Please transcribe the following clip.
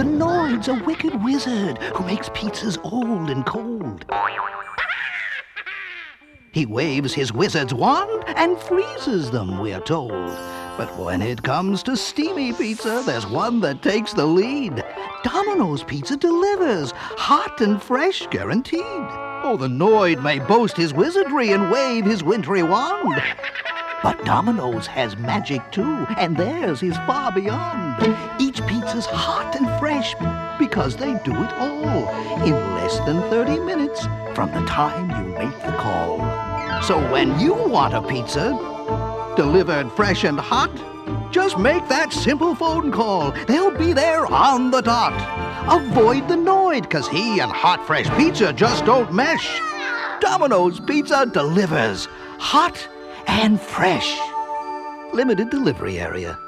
The Noid's a wicked wizard who makes pizzas old and cold. He waves his wizard's wand and freezes them, we're told. But when it comes to steamy pizza, there's one that takes the lead. Domino's Pizza delivers, hot and fresh guaranteed. Oh, the Noid may boast his wizardry and wave his wintry wand. But Domino's has magic too, and theirs is far beyond. Each pizza's hot and fresh because they do it all in less than 30 minutes from the time you make the call. So when you want a pizza delivered fresh and hot, just make that simple phone call. They'll be there on the dot. Avoid the Noid, 'cause he and hot fresh pizza just don't mesh. Domino's Pizza delivers hot and fresh. Limited delivery area.